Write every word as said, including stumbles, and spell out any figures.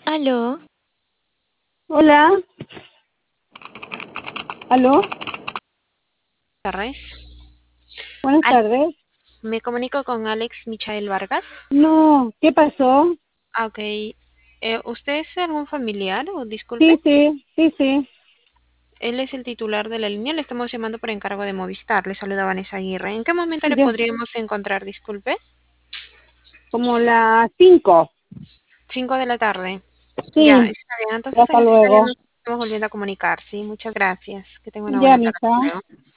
Aló, Hola, aló, tardes. buenas Al- tardes. Me comunico con Alex Michael Vargas. No, ¿qué pasó? Ah, ok. Eh, ¿usted es algún familiar o disculpe? Sí, sí, sí, sí. Él es el titular de la línea. Le estamos llamando por encargo de Movistar. Le saluda Vanessa Aguirre. ¿En qué momento le Ya, podríamos encontrar? Disculpe. como las cinco. Cinco de la tarde. Ya, Sí, está bien. Entonces en hasta ese área luego. nos estamos volviendo a comunicar. Sí, muchas gracias. Que tenga una Ya, buena tarde. mija. Hasta luego.